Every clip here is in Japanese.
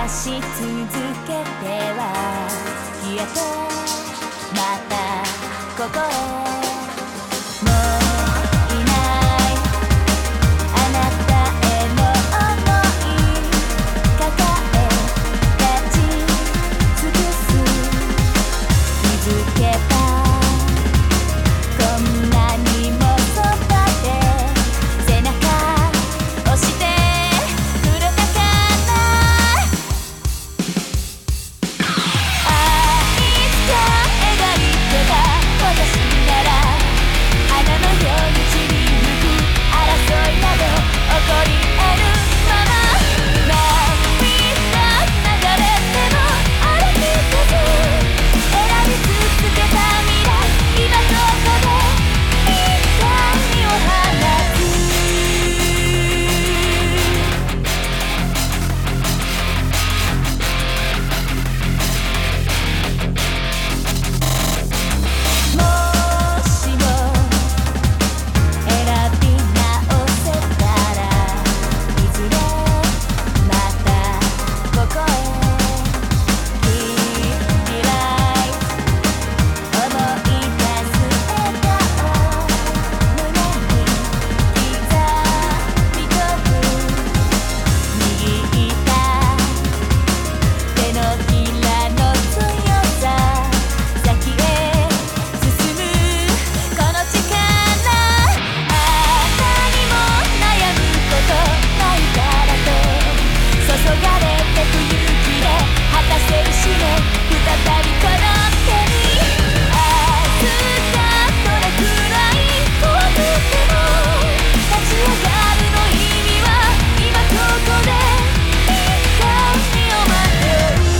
探し続けては消えてまたここへもういないあなたへの想い抱え立ち尽くす気づけばこんなにもそばで背中押してくれたかなあいつか描いてた私なら花のように散りゆく争いなど起こり得るまま涙流れても歩き出ず選び続けた未来今ここで光を放つもしも選び直せたらいずれまたここへキライ思い出す笑顔胸に刻み込む握った手のひらの強さ先へ進むこの力何も悩むことないからと注がれてく勇気で果たせる使命再びこの手に明日がどれくらい怖くても立ち上がるの意味は今ここで光を待ってる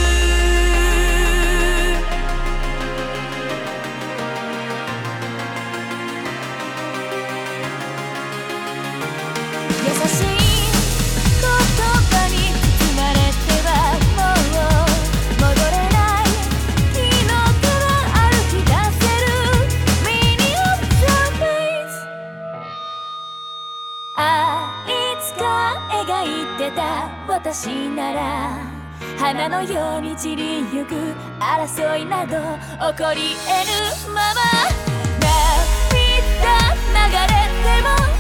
優しい言葉に包まれてはもう戻れない昨日から歩き出せる Meaning of the place いつか描いてた私なら花のように散りゆく争いなど起こり得ぬまま涙流れても